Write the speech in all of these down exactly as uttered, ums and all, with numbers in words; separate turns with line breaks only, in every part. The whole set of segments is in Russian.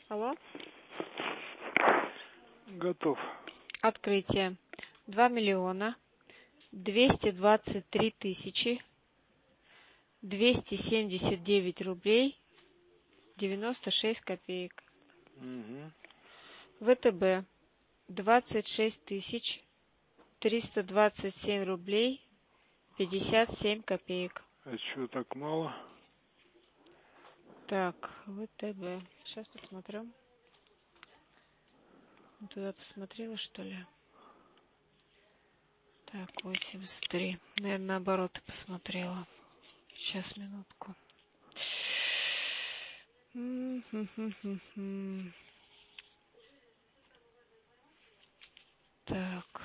Алло.
Готов.
Открытие. Два миллиона двести двадцать три тысячи двести семьдесят девять рублей девяносто шесть копеек.
Угу.
ВТБ. Двадцать шесть тысяч триста двадцать семь рублей пятьдесят семь копеек.
А что так мало?
Так, ВТБ. Сейчас посмотрим. Туда посмотрела, что ли? Так, восемьдесят три. Наверное, наоборот и посмотрела. Сейчас, минутку. Так.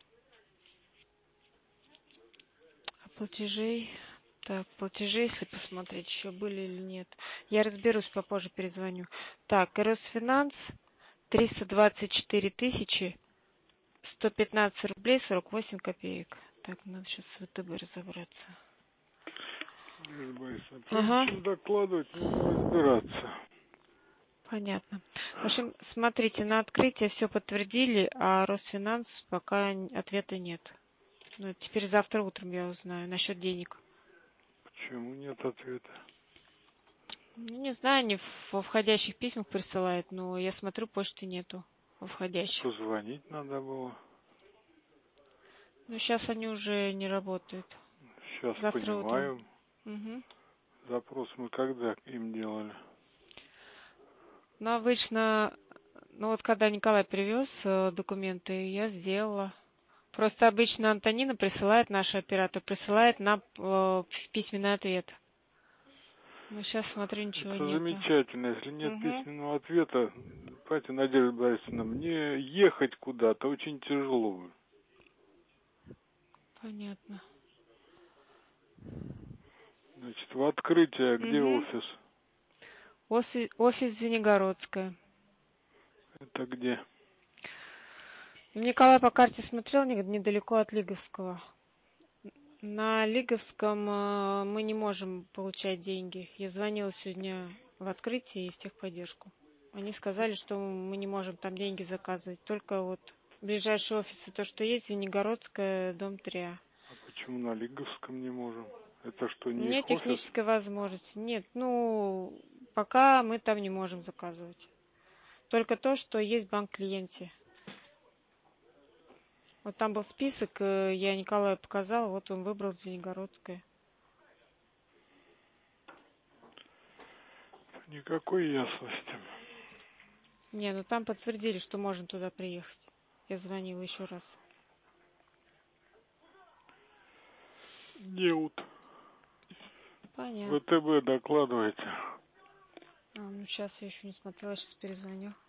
А платежей? Так, платежи, если посмотреть, еще были или нет. Я разберусь, попозже перезвоню. Так, Росфинанс триста двадцать четыре тысячи сто пятнадцать рублей сорок восемь копеек. Так, надо сейчас с ВТБ разобраться.
Нет, Борисовна,
Ага.
прежде чем докладывать, нужно разбираться.
Понятно. В общем, смотрите, на открытие все подтвердили, а Росфинанс пока ответа нет. Ну, теперь завтра утром я узнаю насчет денег.
Почему нет ответа?
Ну, не знаю, они во входящих письмах присылают, но я смотрю, почты нету во входящих.
Позвонить надо было.
Ну, сейчас они уже не работают.
Сейчас
Завтра
понимаю.
утром. Угу.
Запрос мы когда им делали?
Ну, обычно, ну вот когда Николай привез э, документы, я сделала. Просто обычно Антонина присылает, наш оператор присылает нам э, письменный ответ. Ну, сейчас смотрю, ничего
Это
нет.
замечательно. Если нет
Угу.
письменного ответа, понимаете, Надежда Борисовна, мне ехать куда-то очень тяжело.
Понятно.
Значит, в открытие, где
Угу.
офис?
Офис, офис Звенигородская.
Это где?
Николай по карте смотрел недалеко от Лиговского. На Лиговском э, мы не можем получать деньги. Я звонила сегодня в открытие и в техподдержку. Они сказали, что мы не можем там деньги заказывать. Только вот ближайшие офисы, то, что есть, Звенигородская, дом три А.
А почему на Лиговском не можем? Это что, не
Нет
их офис?
технической возможности. Нет, ну, пока мы там не можем заказывать. Только то, что есть банк клиенте. Вот там был список, я Николаю показала, вот он выбрал Звенигородское.
Никакой ясности.
Не, ну там подтвердили, что можно туда приехать. Я звонила еще раз.
Неут.
Понятно.
ВТБ докладывайте.
А, ну сейчас я еще не смотрела, сейчас перезвоню.